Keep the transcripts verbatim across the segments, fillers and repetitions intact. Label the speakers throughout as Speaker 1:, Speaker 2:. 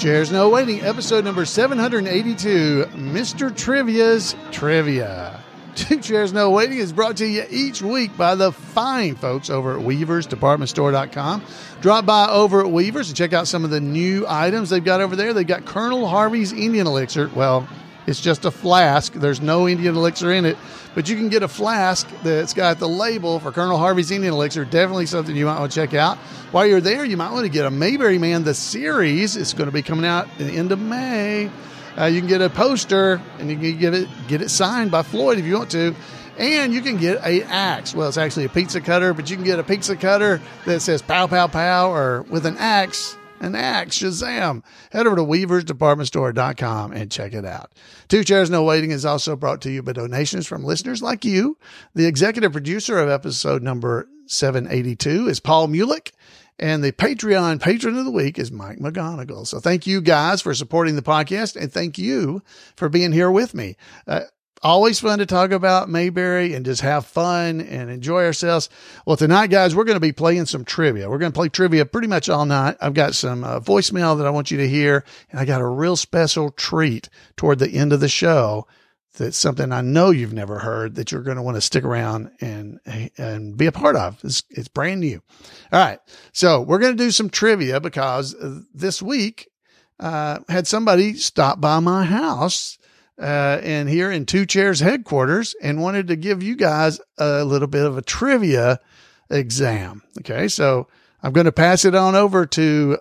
Speaker 1: Chairs No Waiting, episode number seven hundred eighty-two, Mister Trivia's Trivia. Two Chairs No Waiting is brought to you each week by the fine folks over at Weavers Department Store dot com. Drop by over at Weavers and check out some of the new items they've got over there. They've got Colonel Harvey's Indian Elixir. Well, it's just a flask. There's no Indian Elixir in it, but you can get a flask that's got the label for Colonel Harvey's Indian Elixir. Definitely something you might want to check out. While you're there, you might want to get a Mayberry Man, the series. It's going to be coming out at the end of May. Uh, you can get a poster, and you can get it get it signed by Floyd if you want to. And you can get a axe. Well, it's actually a pizza cutter, but you can get a pizza cutter that says pow, pow, pow, or with an axe. An axe, Shazam. Head over to Weavers Department Store dot com and check it out. Two Chairs No Waiting is also brought to you by donations from listeners like you. The executive producer of episode number seven eighty-two is Paul Mulick, and the Patreon patron of the week is Mike McGonigal. So thank you guys for supporting the podcast, and thank you for being here with me. Uh, Always fun to talk about Mayberry and just have fun and enjoy ourselves. Well, tonight, guys, we're going to be playing some trivia. We're going to play trivia pretty much all night. I've got some uh, voicemail that I want you to hear, and I got a real special treat toward the end of the show. That's something I know you've never heard that you're going to want to stick around and and be a part of. It's, it's brand new. All right. So we're going to do some trivia because this week uh, had somebody stop by my house Uh, and here in Two Chairs headquarters, and wanted to give you guys a little bit of a trivia exam. Okay. So I'm going to pass it on over to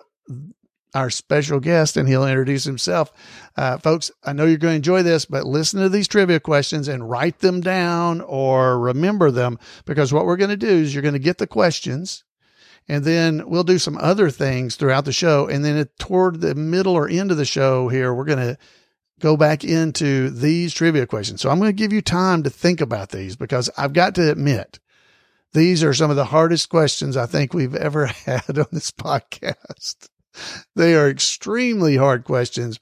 Speaker 1: our special guest, and he'll introduce himself. Uh, folks, I know you're going to enjoy this, but listen to these trivia questions and write them down or remember them, because what we're going to do is you're going to get the questions, and then we'll do some other things throughout the show. And then at, toward the middle or end of the show here, we're going to go back into these trivia questions. So I'm going to give you time to think about these, because I've got to admit, these are some of the hardest questions I think we've ever had on this podcast. They are extremely hard questions.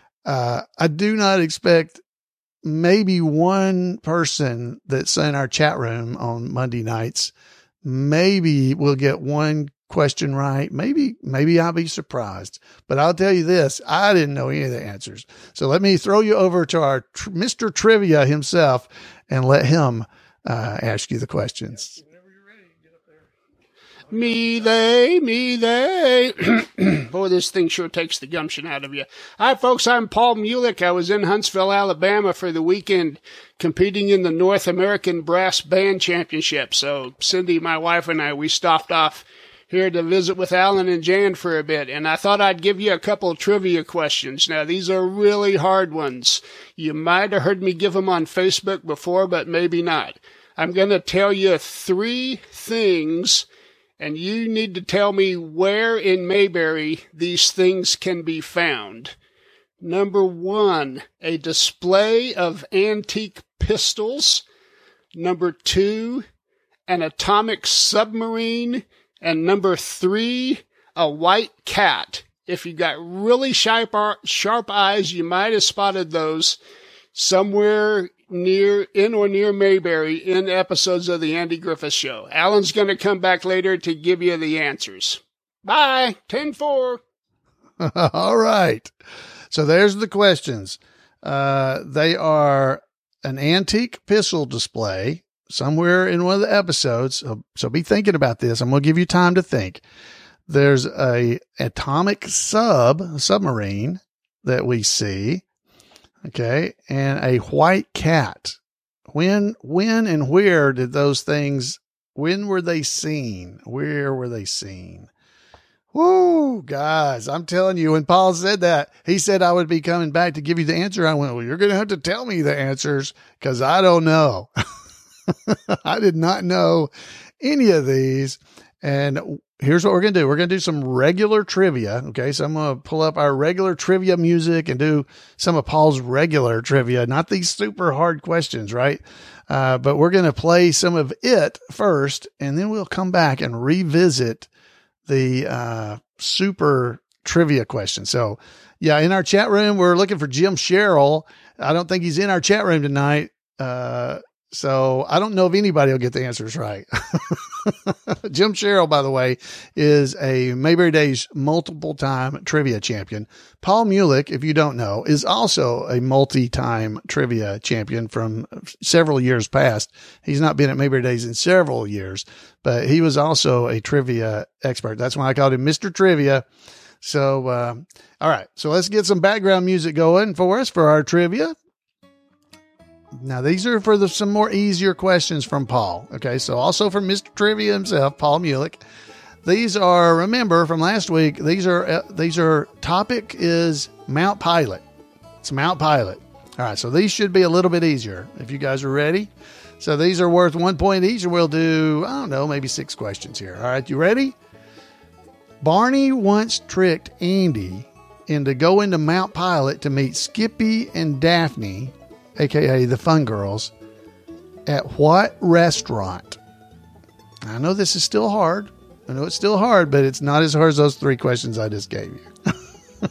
Speaker 1: Uh, I do not expect maybe one person that's in our chat room on Monday nights. Maybe we'll get one question right. Maybe, maybe I'll be surprised, but I'll tell you this, I didn't know any of the answers. So let me throw you over to our tr- Mister Trivia himself and let him uh, ask you the questions.
Speaker 2: Whenever you're ready, get up there. Me, they, me, they. Boy, this thing sure takes the gumption out of you. Hi, folks. I'm Paul Mulick. I was in Huntsville, Alabama for the weekend competing in the North American Brass Band Championship. So Cindy, my wife, and I, we stopped off here to visit with Alan and Jan for a bit, and I thought I'd give you a couple of trivia questions. Now, these are really hard ones. You might have heard me give them on Facebook before, but maybe not. I'm going to tell you three things, and you need to tell me where in Mayberry these things can be found. Number one, a display of antique pistols. Number two, an atomic submarine. And number three, a white cat. If you got really sharp, sharp eyes, you might have spotted those somewhere near, in or near Mayberry in episodes of the Andy Griffith Show. Alan's going to come back later to give you the answers. Bye. ten four.
Speaker 1: All right. So there's the questions. Uh, they are an antique pistol display somewhere in one of the episodes. So, so be thinking about this. I'm going to give you time to think. There's a atomic sub submarine that we see. Okay. And a white cat. When, when and where did those things, when were they seen? Where were they seen? Woo, guys, I'm telling you, when Paul said that, he said I would be coming back to give you the answer. I went, well, you're going to have to tell me the answers, because I don't know. I did not know any of these. And here's what we're going to do. We're going to do some regular trivia. Okay. So I'm going to pull up our regular trivia music and do some of Paul's regular trivia, not these super hard questions, right? Uh, but we're going to play some of it first, and then we'll come back and revisit the uh, super trivia question. So yeah, in our chat room, we're looking for Jim Sherrill. I don't think he's in our chat room tonight. Uh, So I don't know if anybody will get the answers right. Jim Sherrill, by the way, is a Mayberry Days multiple time trivia champion. Paul Mulick, if you don't know, is also a multi-time trivia champion from several years past. He's not been at Mayberry Days in several years, but he was also a trivia expert. That's why I called him Mister Trivia. So, uh, all right. So let's get some background music going for us for our trivia. Now, these are for the, some more easier questions from Paul. Okay, so also from Mister Trivia himself, Paul Mulick. These are, remember from last week, these are, uh, these are, topic is Mount Pilot. It's Mount Pilot. All right, so these should be a little bit easier if you guys are ready. So these are worth one point each, and we'll do, I don't know, maybe six questions here. All right, you ready? Barney once tricked Andy into going to Mount Pilot to meet Skippy and Daphne, a k a the Fun Girls, at what restaurant? I know this is still hard. I know it's still hard, but it's not as hard as those three questions I just gave you.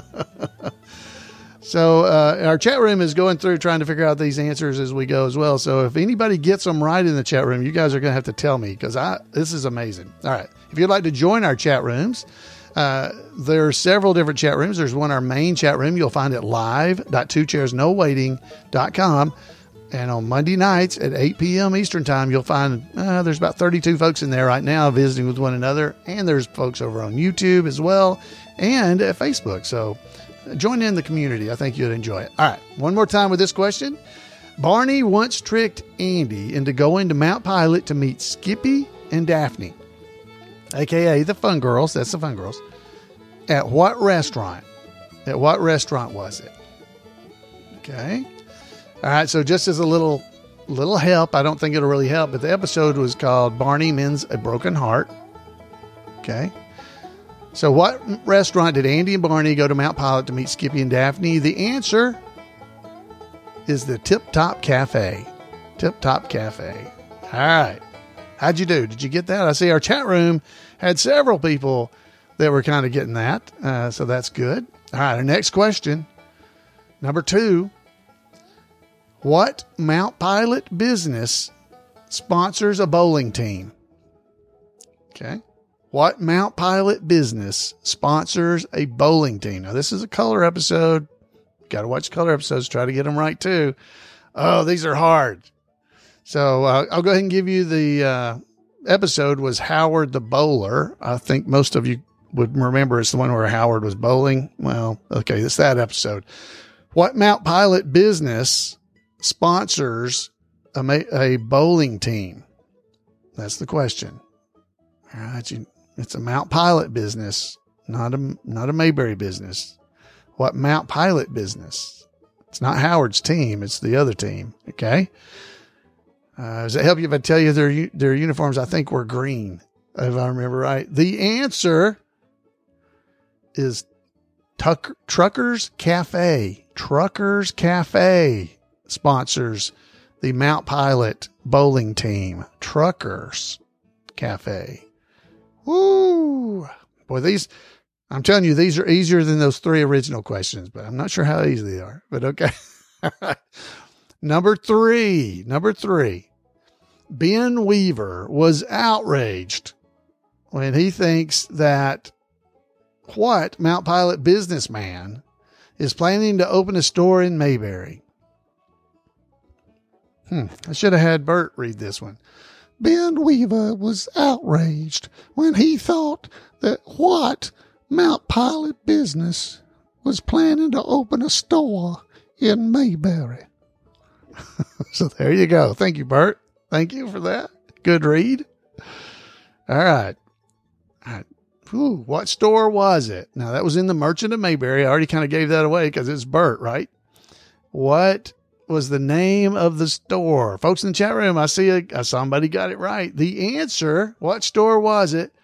Speaker 1: So uh, our chat room is going through trying to figure out these answers as we go as well. So if anybody gets them right in the chat room, you guys are going to have to tell me, because I this is amazing. All right. If you'd like to join our chat rooms, Uh, there are several different chat rooms. There's one, our main chat room. You'll find it live dot two chairs no waiting dot com. And on Monday nights at eight p.m. Eastern time, you'll find uh, there's about thirty-two folks in there right now visiting with one another. And there's folks over on YouTube as well and at Facebook. So join in the community. I think you'd enjoy it. All right. One more time with this question. Barney once tricked Andy into going to Mount Pilot to meet Skippy and Daphne, a k a the Fun Girls. That's the Fun Girls. At what restaurant? At what restaurant was it? Okay. All right. So just as a little, little help, I don't think it'll really help, but the episode was called Barney Mends a Broken Heart. Okay. So what restaurant did Andy and Barney go to Mount Pilot to meet Skippy and Daphne? The answer is the Tip Top Cafe. Tip Top Cafe. All right. How'd you do? Did you get that? I see our chat room had several people that were kind of getting that. Uh, so that's good. All right. Our next question. Number two. What Mount Pilot business sponsors a bowling team? Okay. What Mount Pilot business sponsors a bowling team? Now, this is a color episode. Got to watch color episodes. Try to get them right, too. Oh, these are hard. So uh, I'll go ahead and give you the uh, episode was Howard the Bowler. I think most of you would remember it's the one where Howard was bowling. Well, okay, it's that episode. What Mount Pilot business sponsors a, a bowling team? That's the question. All right, you, it's a Mount Pilot business, not a not a Mayberry business. What Mount Pilot business? It's not Howard's team. It's the other team. Okay. Uh, does it help you if I tell you their their uniforms? I think were green, if I remember right. The answer is Tuck, Truckers Cafe. Truckers Cafe sponsors the Mount Pilot bowling team. Truckers Cafe. Woo! Boy, these, I'm telling you, these are easier than those three original questions, but I'm not sure how easy they are. But okay. Number three. Number three. Ben Weaver was outraged when he thinks that what Mount Pilot businessman is planning to open a store in Mayberry? Hmm. I should have had Bert read this one. Ben Weaver was outraged when he thought that what Mount Pilot business was planning to open a store in Mayberry. So there you go. Thank you, Bert. Thank you for that. Good read. All right. All right. Ooh, what store was it? Now, that was in the Merchant of Mayberry. I already kind of gave that away because it's Bert, right? What was the name of the store? Folks in the chat room, I see a, somebody got it right. The answer, what store was it?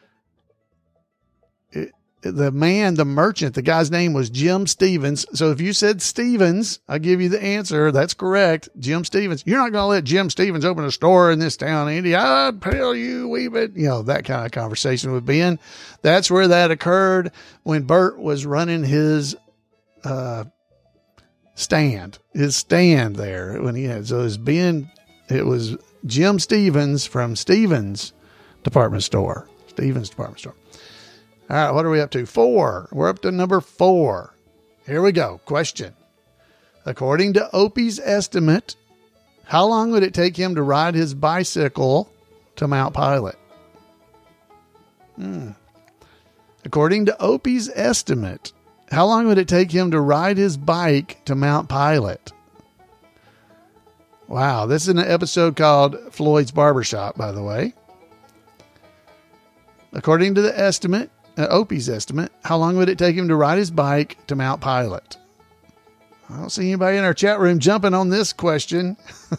Speaker 1: it? The man, the merchant, the guy's name was Jim Stevens. So if you said Stevens, I give you the answer. That's correct. Jim Stevens. You're not going to let Jim Stevens open a store in this town, Andy. I'd tell you, we would, you know, that kind of conversation with Ben. That's where that occurred when Bert was running his, uh, stand, his stand there when he had, so it was Ben It was Jim Stevens from Stevens Department Store. Stevens Department Store. All right, what are we up to? Four. We're up to number four. Here we go. Question. According to Opie's estimate, how long would it take him to ride his bicycle to Mount Pilot? Hmm. According to Opie's estimate, how long would it take him to ride his bike to Mount Pilot? Wow, this is an episode called Floyd's Barbershop, by the way. According to the estimate, uh, Opie's estimate, how long would it take him to ride his bike to Mount Pilot? I don't see anybody in our chat room jumping on this question.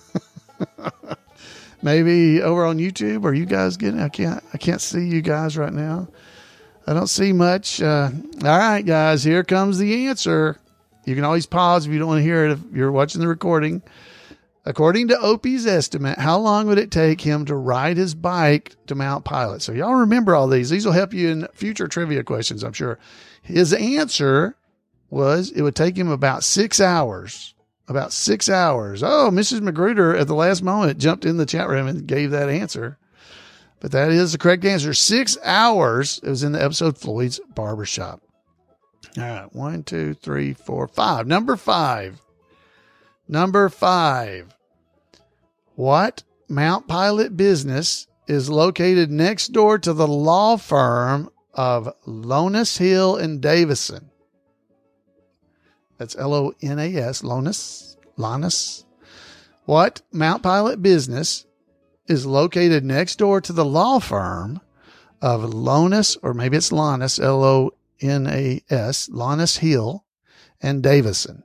Speaker 1: Maybe over on YouTube. Are you guys getting? I can't. I can't see you guys right now. I don't see much. Uh, all right, guys. Here comes the answer. You can always pause if you don't want to hear it if you're watching the recording. According to Opie's estimate, how long would it take him to ride his bike to Mount Pilot? So y'all remember all these. These will help you in future trivia questions, I'm sure. His answer was it would take him about six hours. About six hours. Oh, Missus Magruder at the last moment jumped in the chat room and gave that answer. But that is the correct answer. Six hours. It was in the episode Floyd's Barbershop. All right. One, two, three, four, five. Number five. Number five. What Mount Pilot business is located next door to the law firm of Lonas, Hill and Davison? That's L O N A S, Lonas, Lonas. What Mount Pilot business is located next door to the law firm of Lonas, or maybe it's Lonas, L O N A S, Lonas, Hill and Davison?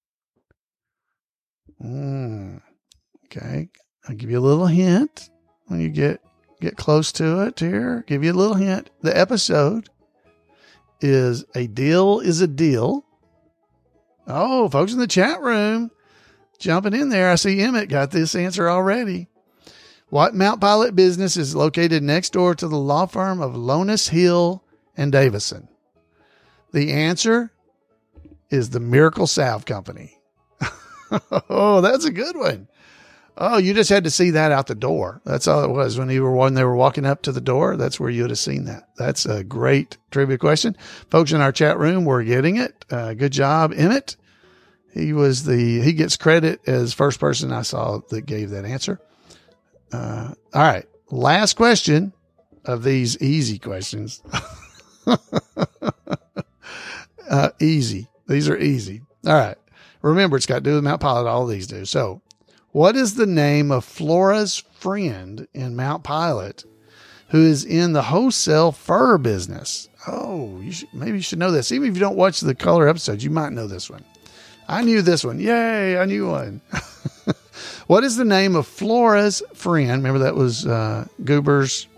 Speaker 1: Mm, okay. I'll give you a little hint when you get, get close to it here. Give you a little hint. The episode is A Deal is a Deal. Oh, folks in the chat room jumping in there. I see Emmett got this answer already. What Mount Pilot business is located next door to the law firm of Lonas, Hill and Davison? The answer is the Miracle Salve Company. Oh, that's a good one. Oh, you just had to see that out the door. That's all it was. When you were when they were walking up to the door, that's where you would have seen that. That's a great trivia question. Folks in our chat room were getting it. Uh, good job, Emmett. He was the he gets credit as first person I saw that gave that answer. Uh, all right, last question of these easy questions. uh, easy. These are easy. All right. Remember, it's got to do with Mount Pilot. All these do. So, what is the name of Flora's friend in Mount Pilot who is in the wholesale fur business? Oh, you should, maybe you should know this. Even if you don't watch the color episodes, you might know this one. I knew this one. Yay, I knew one. What is the name of Flora's friend? Remember that was uh, Goober's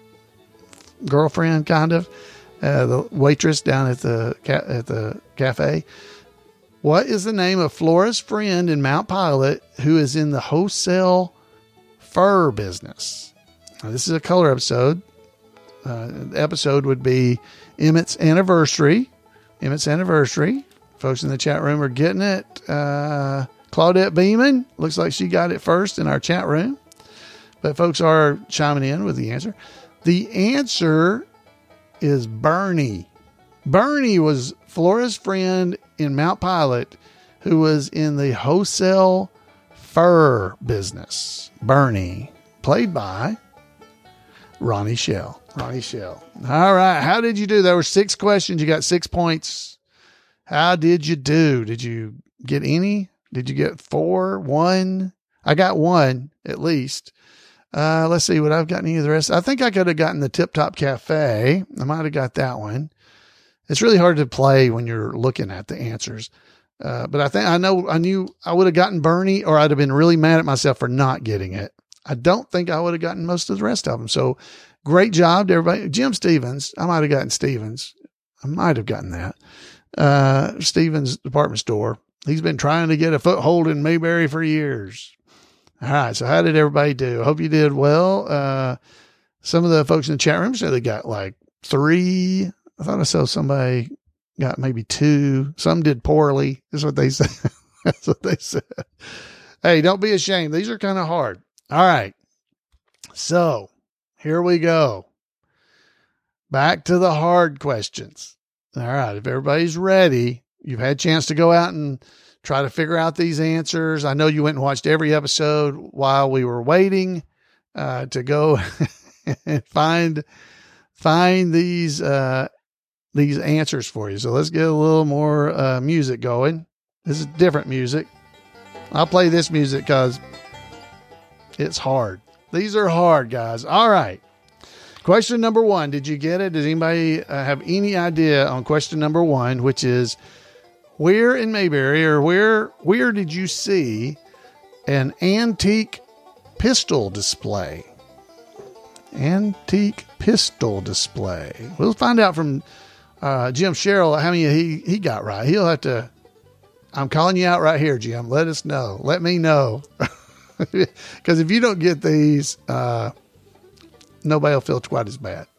Speaker 1: girlfriend, kind of, uh, the waitress down at the ca- at the cafe. What is the name of Flora's friend in Mount Pilot who is in the wholesale fur business? Now, this is a color episode. Uh, the episode would be Emmett's Anniversary. Emmett's Anniversary. Folks in the chat room are getting it. Uh, Claudette Beeman. Looks like she got it first in our chat room. But folks are chiming in with the answer. The answer is Bernie. Bernie was Flora's friend in Mount Pilot who was in the wholesale fur business. Bernie, played by Ronnie Shell. Ronnie Shell. All right. How did you do? There were six questions. You got six points. How did you do? Did you get any? Did you get four? One? I got one at least. Uh, let's see what I've got. Any of the rest? I think I could have gotten the Tip Top Cafe. I might have got that one. It's really hard to play when you're looking at the answers. Uh, but I think I know, I knew I would have gotten Bernie, or I'd have been really mad at myself for not getting it. I don't think I would have gotten most of the rest of them. So great job to everybody. Jim Stevens. I might have gotten Stevens. I might have gotten that. Uh, Stevens Department Store. He's been trying to get a foothold in Mayberry for years. All right. So how did everybody do? I hope you did well. Uh, some of the folks in the chat room said they got like three. I thought I saw somebody got maybe two. Some did poorly, is what they said. That's what they said. Hey, don't be ashamed. These are kind of hard. All right. So here we go. Back to the hard questions. All right. If everybody's ready, you've had a chance to go out and try to figure out these answers. I know you went and watched every episode while we were waiting uh, to go and find find these uh, these answers for you. So let's get a little more uh, music going. This is different music. I'll play this music because it's hard. These are hard, guys. All right. Question number one. Did you get it? Does anybody uh, have any idea on question number one, which is, where in Mayberry or where where did you see an antique pistol display? Antique pistol display. We'll find out from uh, Jim Sherrill how many he, he got right. He'll have to, I'm calling you out right here, Jim. Let us know. Let me know. Because if you don't get these, uh, nobody will feel quite as bad.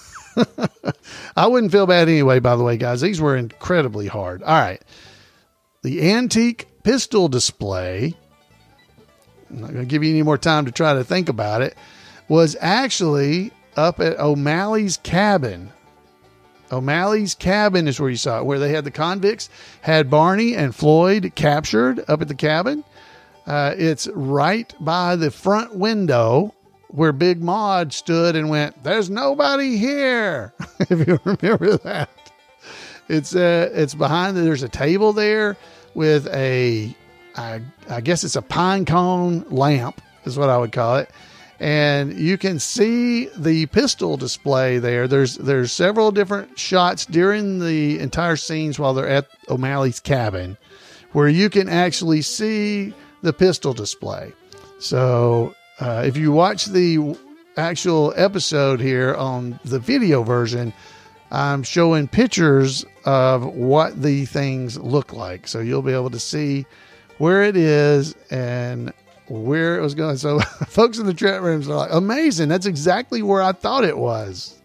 Speaker 1: I wouldn't feel bad anyway, by the way, guys. These were incredibly hard. All right. The antique pistol display, I'm not going to give you any more time to try to think about it, was actually up at O'Malley's cabin. O'Malley's cabin is where you saw it, where they had the convicts, had Barney and Floyd captured up at the cabin. Uh, it's right by the front window where Big Maud stood and went, "There's nobody here." If you remember that, it's uh, it's behind. There's a table there with a, I, I guess it's a pine cone lamp is what I would call it, and you can see the pistol display there. There's there's several different shots during the entire scenes while they're at O'Malley's cabin, where you can actually see the pistol display. So. Uh, if you watch the actual episode here on the video version, I'm showing pictures of what the things look like. So you'll be able to see where it is and where it was going. So folks in the chat rooms are like, amazing. That's exactly where I thought it was.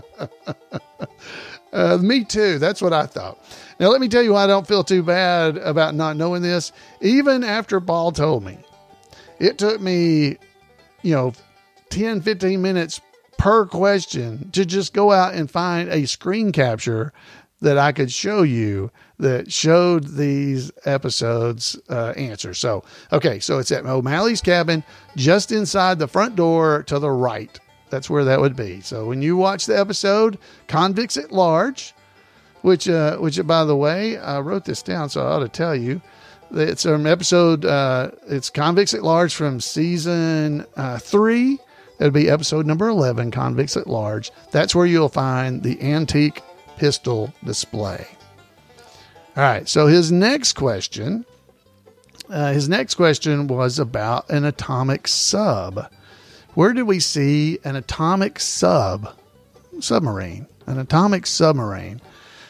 Speaker 1: uh, me too. That's what I thought. Now, let me tell you why I don't feel too bad about not knowing this. Even after Paul told me, it took me, you know, ten, fifteen minutes per question to just go out and find a screen capture that I could show you that showed these episodes uh, answers. So, okay. So it's at O'Malley's cabin, just inside the front door to the right. That's where that would be. So when you watch the episode Convicts at Large, which, uh, which by the way, I wrote this down, so I ought to tell you. It's an episode, uh, it's Convicts at Large from season uh, three. That'd be episode number eleven, Convicts at Large. That's where you'll find the antique pistol display. All right. So his next question, uh, his next question was about an atomic sub. Where did we see an atomic sub submarine? An atomic submarine.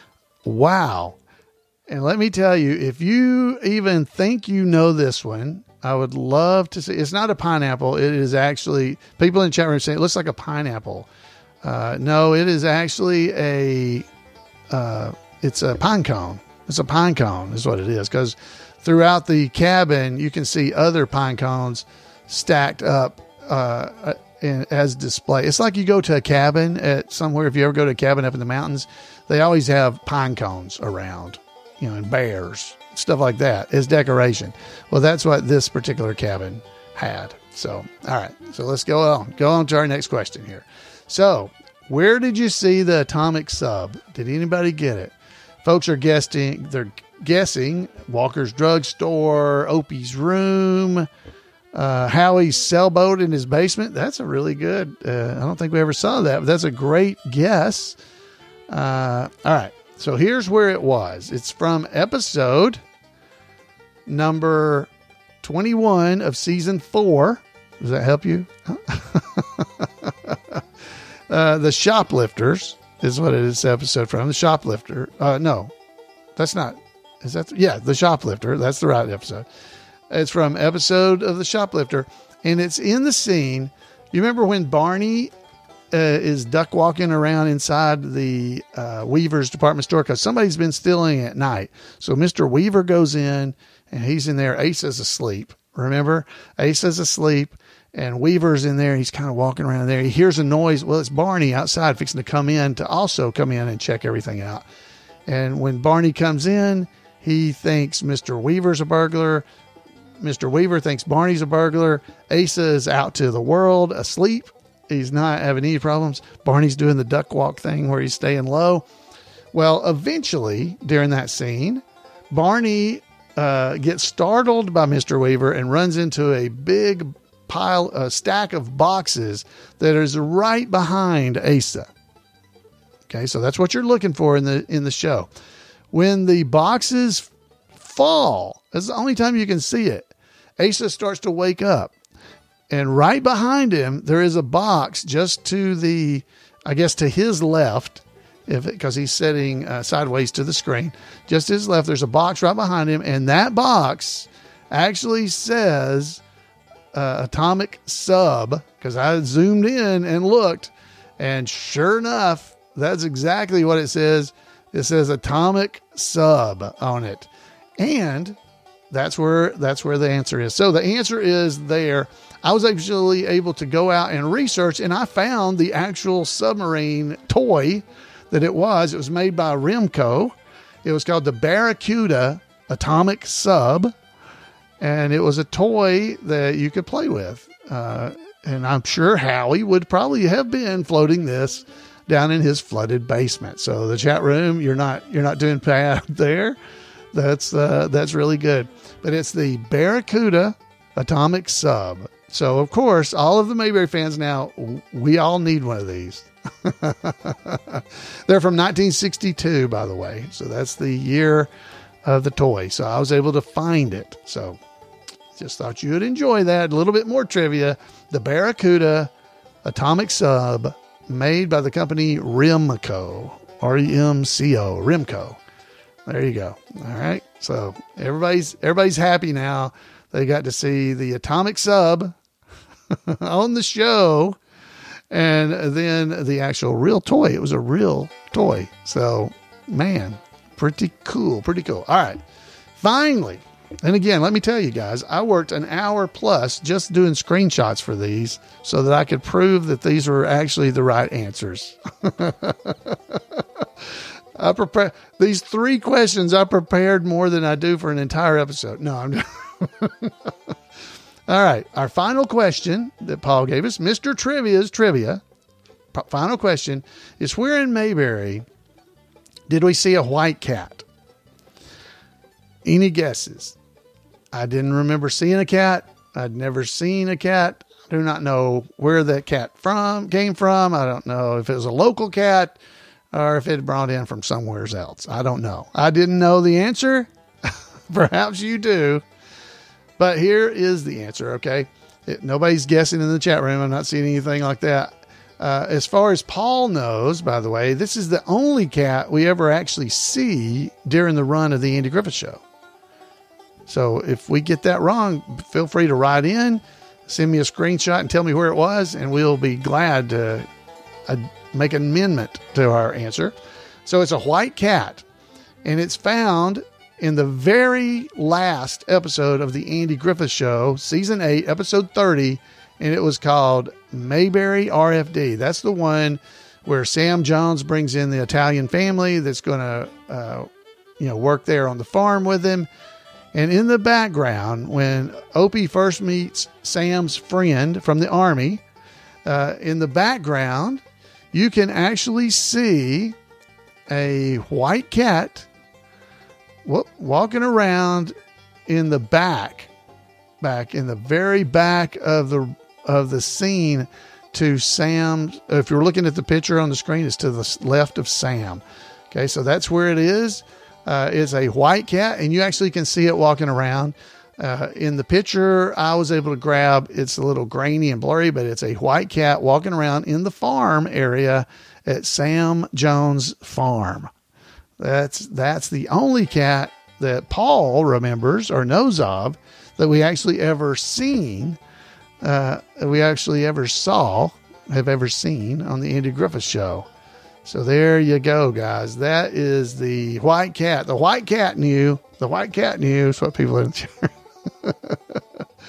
Speaker 1: Wow. And let me tell you, if you even think you know this one, I would love to see. It's not a pineapple. It is actually, people in the chat room say it looks like a pineapple. Uh, no, it is actually a, uh, it's a pine cone. It's a pine cone is what it is. Because throughout the cabin, you can see other pine cones stacked up uh, in, as display. It's like you go to a cabin at somewhere. If you ever go to a cabin up in the mountains, they always have pine cones around. You know, and bears, stuff like that as decoration. Well, that's what this particular cabin had. So, all right. So let's go on. Go on to our next question here. So, where did you see the atomic sub? Did anybody get it? Folks are guessing. They're guessing Walker's drugstore, Opie's room, uh, Howie's sailboat in his basement. That's a really good. Uh, I don't think we ever saw that, but that's a great guess. Uh, all right. So here's where it was. It's from episode number twenty-one of season four. Does that help you? uh, the Shoplifters is what it is. Episode from the Shoplifter. Uh, no, that's not. Is that? The, yeah, the Shoplifter. That's the right episode. It's from episode of the Shoplifter, and it's in the scene. You remember when Barney Uh, is duck walking around inside the uh, Weaver's department store because somebody's been stealing at night. So Mister Weaver goes in and he's in there. Ace is asleep, Remember, Asa's asleep and Weaver's in there. He's kind of walking around there. He hears a noise. Well, it's Barney outside fixing to come in to also come in and check everything out. And when Barney comes in, he thinks Mister Weaver's a burglar. Mister Weaver thinks Barney's a burglar. Asa is out to the world asleep. He's not having any problems. Barney's doing the duck walk thing where he's staying low. Well, eventually, during that scene, Barney uh, gets startled by Mister Weaver and runs into a big pile, a stack of boxes that is right behind Asa. Okay, so that's what you're looking for in the in the show. When the boxes fall, that's the only time you can see it. Asa starts to wake up, and right behind him there is a box just to the, I guess, to his left, if because he's sitting uh, sideways to the screen. Just to his left, there's a box right behind him, and that box actually says uh, Atomic Sub, because I zoomed in and looked, and sure enough, that's exactly what it says. It says Atomic Sub on it. And that's where that's where the answer is. So the answer is there. I was actually able to go out and research, and I found the actual submarine toy that it was. It was made by Remco. It was called the Barracuda Atomic Sub, and it was a toy that you could play with. Uh, and I'm sure Howie would probably have been floating this down in his flooded basement. So the chat room, you're not you're not doing bad there. That's uh, that's really good. But it's the Barracuda Atomic Sub. So of course, all of the Mayberry fans now, we all need one of these. They're from nineteen sixty-two, by the way. So that's the year of the toy. So I was able to find it. So just thought you would enjoy that. A little bit more trivia. The Barracuda Atomic Sub, made by the company Remco, R E M C O, Remco. There you go. All right. So everybody's everybody's happy now. They got to see the Atomic Sub on the show, and then the actual real toy. It was a real toy. So, man, pretty cool. Pretty cool. All right. Finally. And again, let me tell you guys, I worked an hour plus just doing screenshots for these so that I could prove that these were actually the right answers. I prepare these three questions. I prepared more than I do for an entire episode. No, I'm just all right. Our final question that Paul gave us, Mister Trivia's trivia. Final question is: where in Mayberry did we see a white cat? Any guesses? I didn't remember seeing a cat. I'd never seen a cat. I do not know where that cat from came from. I don't know if it was a local cat or if it brought in from somewhere else. I don't know. I didn't know the answer. Perhaps you do. But here is the answer, okay? It, nobody's guessing in the chat room. I'm not seeing anything like that. Uh, as far as Paul knows, by the way, this is the only cat we ever actually see during the run of the Andy Griffith Show. So if we get that wrong, feel free to write in, send me a screenshot and tell me where it was, and we'll be glad to uh, make an amendment to our answer. So it's a white cat, and it's found in the very last episode of the Andy Griffith Show, season eight, episode thirty, and it was called Mayberry R F D. That's the one where Sam Jones brings in the Italian family that's going to, uh, you know, work there on the farm with him. And in the background, when Opie first meets Sam's friend from the army, uh, in the background, you can actually see a white cat w- walking around in the back, back in the very back of the of the scene to Sam. If you're looking at the picture on the screen, it's to the left of Sam. Okay, so that's where it is. Uh, it's a white cat, and you actually can see it walking around. Uh, in the picture I was able to grab, it's a little grainy and blurry, but it's a white cat walking around in the farm area at Sam Jones' farm. That's that's the only cat that Paul remembers or knows of that we actually ever seen, uh, we actually ever saw, have ever seen on the Andy Griffith Show. So there you go, guys. That is the white cat. The white cat knew. The white cat knew is what people in the chat.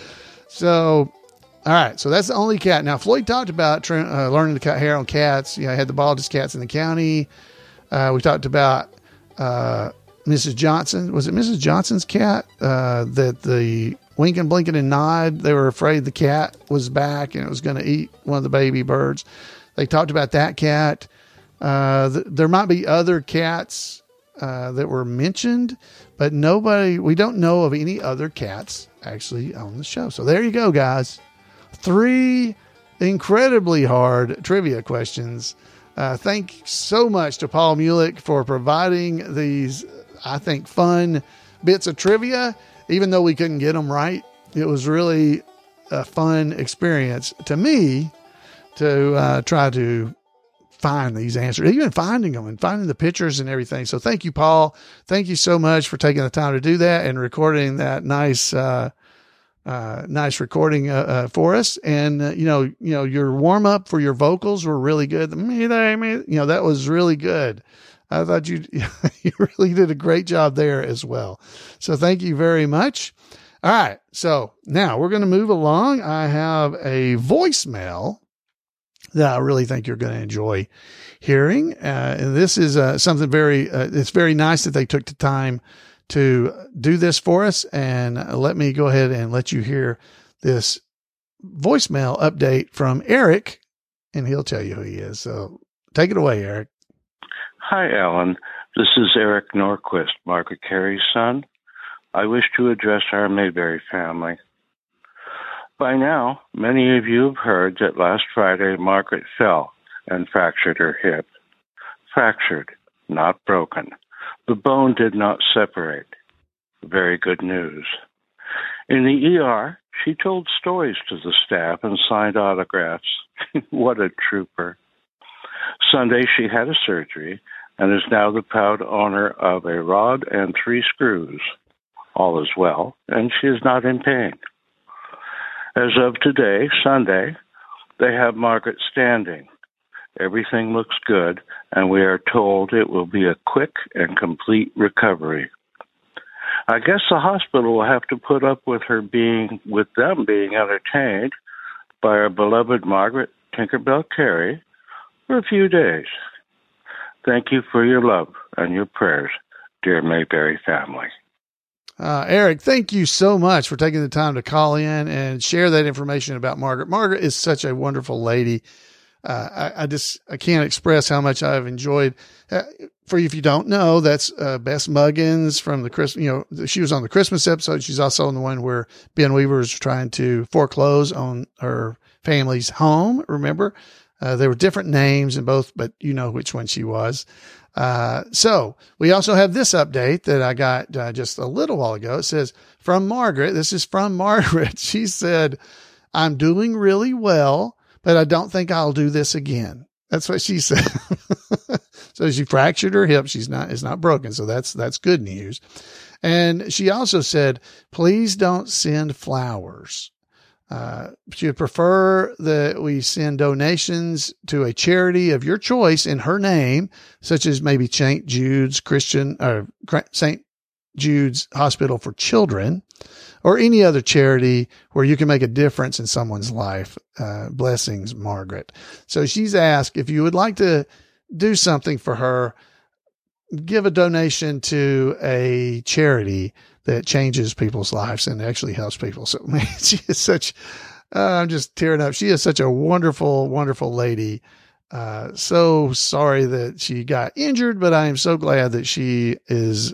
Speaker 1: So, all right. So that's the only cat. Now, Floyd talked about tra- uh, learning to cut hair on cats. You know, I had the baldest cats in the county. Uh, we talked about uh, Missus Johnson. Was it Missus Johnson's cat uh, that the winking, blinking, and nod, they were afraid the cat was back and it was going to eat one of the baby birds. They talked about that cat. Uh, th- there might be other cats uh, that were mentioned, but nobody, we don't know of any other cats actually on the show. So there you go, guys. Three incredibly hard trivia questions. Uh, thank so much to Paul Mulick for providing these, I think, fun bits of trivia. Even though we couldn't get them right, it was really a fun experience to me to uh, try to find these answers, even finding them and finding the pictures and everything. So thank you, Paul. Thank you so much for taking the time to do that and recording that nice, uh, uh, nice recording uh, uh, for us. And uh, you know, you know, your warm up for your vocals were really good. Me, they, me, you know, that was really good. I thought you you really did a great job there as well. So thank you very much. All right. So now we're going to move along. I have a voicemail that I really think you're going to enjoy hearing. Uh, and this is uh, something very, uh, it's very nice that they took the time to do this for us. And let me go ahead and let you hear this voicemail update from Eric, and he'll tell you who he is. So take it away, Eric.
Speaker 3: Hi, Alan. This is Eric Norquist, Margaret Carey's son. I wish to address our Mayberry family. By now, many of you have heard that last Friday Margaret fell and fractured her hip. Fractured, not broken. The bone did not separate. Very good news. In the E R, she told stories to the staff and signed autographs. What a trooper. Sunday, she had a surgery and is now the proud owner of a rod and three screws. All is well, and she is not in pain. As of today, Sunday, they have Margaret standing. Everything looks good, and we are told it will be a quick and complete recovery. I guess the hospital will have to put up with her being, with them being entertained by our beloved Margaret Tinkerbell Carey for a few days. Thank you for your love and your prayers, dear Mayberry family.
Speaker 1: Uh, Eric, thank you so much for taking the time to call in and share that information about Margaret. Margaret is such a wonderful lady. Uh, I, I just, I can't express how much I've enjoyed. Uh, for you, if you don't know, that's uh, Bess Muggins from the Christmas, you know, she was on the Christmas episode. She's also on the one where Ben Weaver is trying to foreclose on her family's home. Remember? Uh, there were different names in both, but you know which one she was. Uh, so we also have this update that I got uh, just a little while ago. It says from Margaret. This is from Margaret. She said, I'm doing really well, but I don't think I'll do this again. That's what she said. So she fractured her hip. She's not, it's not broken. So that's, that's good news. And she also said, please don't send flowers. Uh, she would prefer that we send donations to a charity of your choice in her name, such as maybe Saint Jude's Christian or Saint Jude's Hospital for Children, or any other charity where you can make a difference in someone's life. Uh, blessings, Margaret. So she's asked if you would like to do something for her, give a donation to a charity that changes people's lives and actually helps people. So, man, she is such, uh, I'm just tearing up. She is such a wonderful, wonderful lady. Uh, so sorry that she got injured, but I am so glad that she is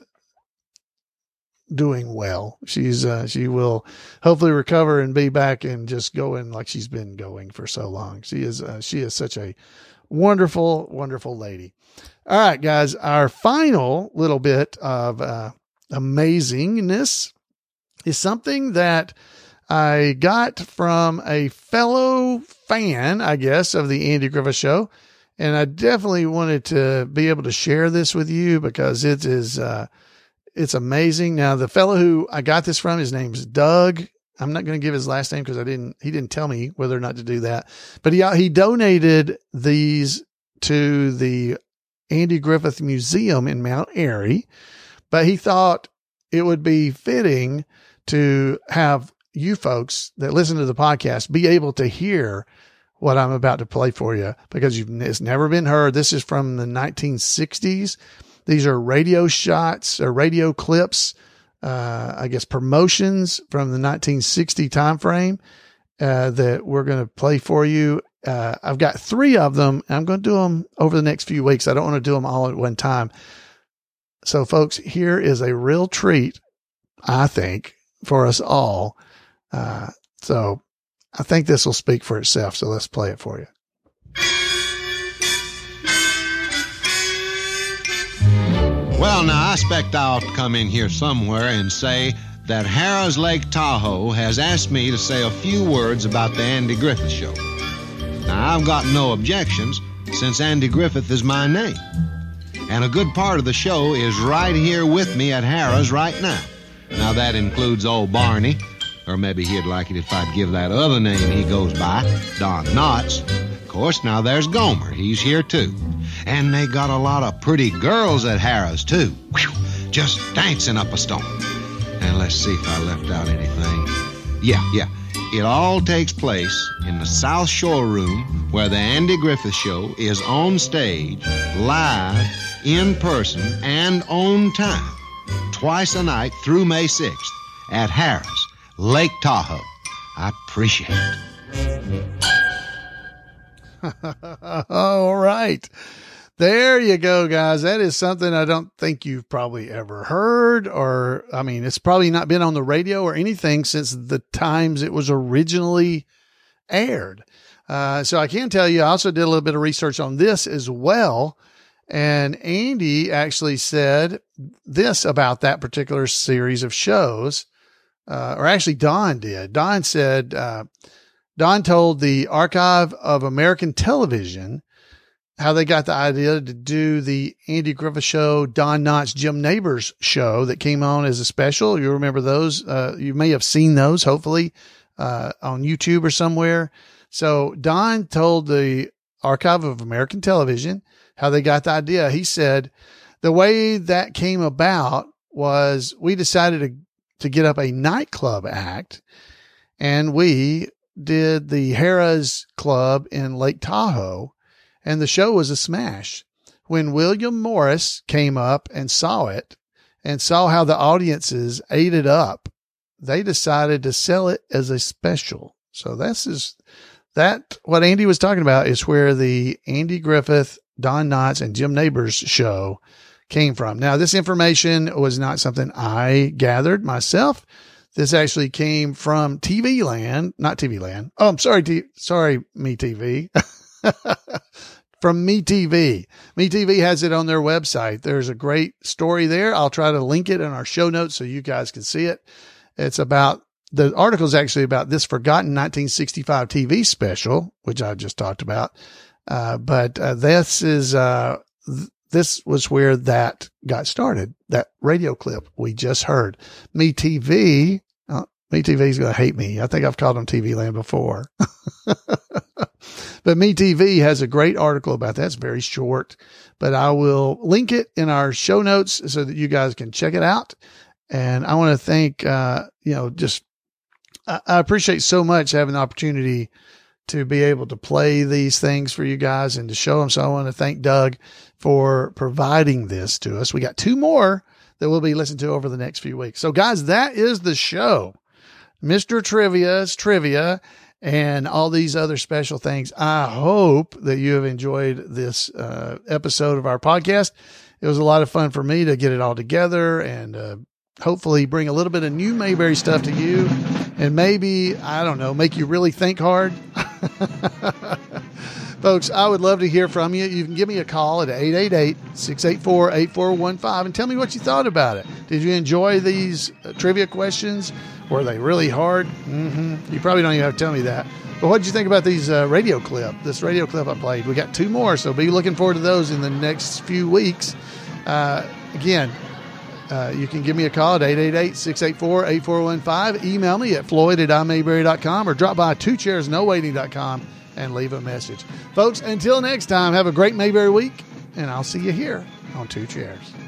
Speaker 1: doing well. She's, uh, she will hopefully recover and be back and just going like she's been going for so long. She is, uh, she is such a wonderful, wonderful lady. All right, guys, our final little bit of, uh, amazingness is something that I got from a fellow fan, I guess, of the Andy Griffith Show. And I definitely wanted to be able to share this with you because it is, uh, it's amazing. Now, the fellow who I got this from, his name's Doug. I'm not going to give his last name because I didn't, he didn't tell me whether or not to do that, but he, he donated these to the Andy Griffith Museum in Mount Airy. But he thought it would be fitting to have you folks that listen to the podcast be able to hear what I'm about to play for you, because you've, it's never been heard. This is from the nineteen sixties. These are radio shots or radio clips, uh, I guess promotions from the nineteen sixty time frame, uh, that we're going to play for you. Uh, I've got three of them. I'm going to do them over the next few weeks. I don't want to do them all at one time. So folks, here is a real treat, I think, for us all. Uh, so I think this will speak for itself. So let's play it for you.
Speaker 4: Well, now, I expect I'll come in here somewhere and say that Harrah's Lake Tahoe has asked me to say a few words about the Andy Griffith Show. Now, I've got no objections, since Andy Griffith is my name. And a good part of the show is right here with me at Harrah's right now. Now, that includes old Barney, or maybe he'd like it if I'd give that other name he goes by, Don Knotts. Of course, now there's Gomer. He's here, too. And they got a lot of pretty girls at Harrah's, too. Whew, just dancing up a storm. And let's see if I left out anything. Yeah, yeah. It all takes place in the South Shore Room, where the Andy Griffith Show is on stage, live, in person, and on time, twice a night through May sixth at Harrah's Lake Tahoe. I appreciate it.
Speaker 1: All right. There you go, guys. That is something I don't think you've probably ever heard, or, I mean, it's probably not been on the radio or anything since the times it was originally aired. Uh, so I can tell you, I also did a little bit of research on this as well. And Andy actually said this about that particular series of shows, uh, or actually Don did. Don said, uh, Don told the Archive of American Television how they got the idea to do the Andy Griffith Show, Don Knotts, Jim Nabors show that came on as a special. You remember those? Uh, you may have seen those, hopefully, uh, on YouTube or somewhere. So Don told the Archive of American Television how they got the idea. He said the way that came about was we decided to, to get up a nightclub act, and we did the Harrah's Club in Lake Tahoe. And the show was a smash. When William Morris came up and saw it and saw how the audiences ate it up, they decided to sell it as a special. So this is that what Andy was talking about is where the Andy Griffith, Don Knotts, and Jim Nabors show came from. Now, this information was not something I gathered myself. This actually came from T V Land, not T V Land. Oh, I'm sorry. T- sorry, Me T V. From Me T V. Me T V has it on their website. There's a great story there. I'll try to link it in our show notes so you guys can see it. It's about, the article is actually about this forgotten nineteen sixty-five T V special, which I just talked about. Uh, but uh, this is, uh, th- this was where that got started. That radio clip we just heard. Me T V, uh, Me T V is going to hate me. I think I've called them T V Land before. But Me T V has a great article about that. It's very short, but I will link it in our show notes so that you guys can check it out. And I want to thank, uh, you know, just, I, I appreciate so much having the opportunity to be able to play these things for you guys and to show them. So I want to thank Doug for providing this to us. We got two more that we'll be listening to over the next few weeks. So guys, that is the show. Mister Trivia's Trivia and all these other special things. I hope that you have enjoyed this uh, episode of our podcast. It was a lot of fun for me to get it all together and uh, hopefully bring a little bit of new Mayberry stuff to you and maybe, I don't know, make you really think hard. Folks, I would love to hear from you. You can give me a call at eight eight eight, six eight four, eight four one five and tell me what you thought about it. Did you enjoy these uh, trivia questions? Were they really hard? Mm-hmm. You probably don't even have to tell me that. But what did you think about these uh, radio clip? This radio clip I played. We got two more, so be looking forward to those in the next few weeks. Uh, again, uh, you can give me a call at eight eight eight, six eight four, eight four one five. Email me at floyd at i mayberry dot com or drop by two chairs no waiting dot com and leave a message. Folks, until next time, have a great Mayberry week, and I'll see you here on Two Chairs.